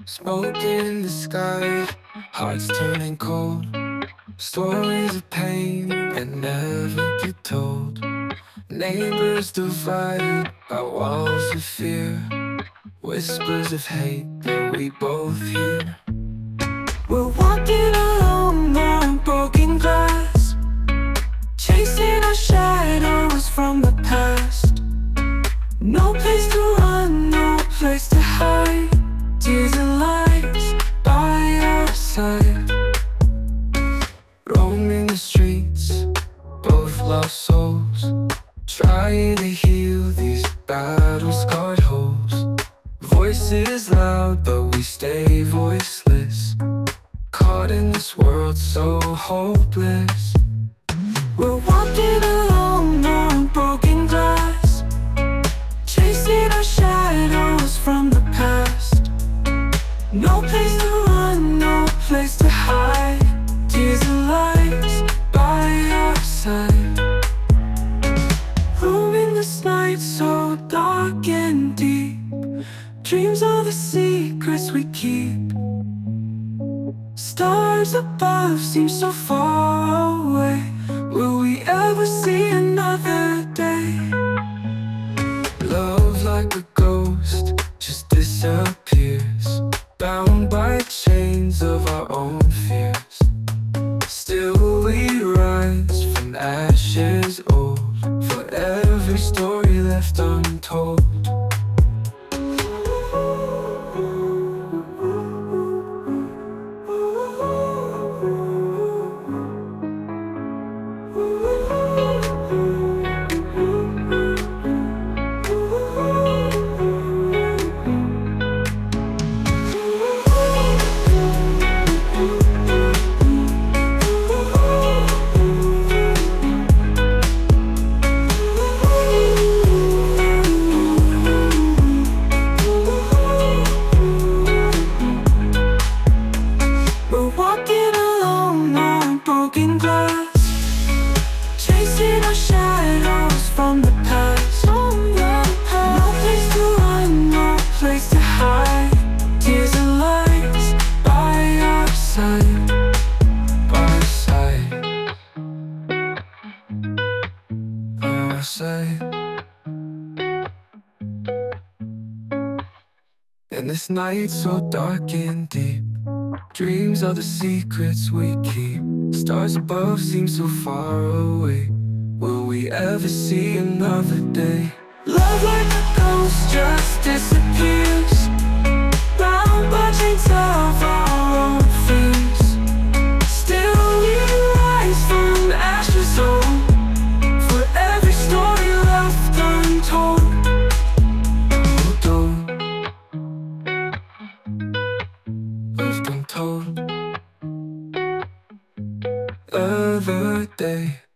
Smoke in the sky, hearts turning cold. Stories of pain that never get told. Neighbors divided by walls of fear. Whispers of hate that we both hear. We're walking alone on broken glass, chasing our shadows from the past. No place to run, no place to hide. Tears and lights by our side. Roaming the streets, both lost souls, trying to heal these battle-scarred holes. Voices loud, but we stay voiceless, caught in this world so hopeless. We're walking alone on broken glass, chasing our shadows from the past. No place to run, no place to hide. Tears and lights by our side. Roaming this night so dark and deep. Dreams are the secrets we keep. Stars above seem so far away. Will we ever see another day? Love like a ghost just disappears, bound by chains of our own fears. Still we rise from ashes old, for every story left untold. Walking alone on broken glass, chasing our shadows from the past. No place to run, no place to hide. Tears and lights by our side, by our side, by our side. And this night so dark and deep, dreams are the secrets we keep. Stars above seem so far away. Will we ever see another day? Love like a ghost just disappears, bound by chains of our own fears. Still we rise from ashes old, for every story left untold. Left untold. Other day.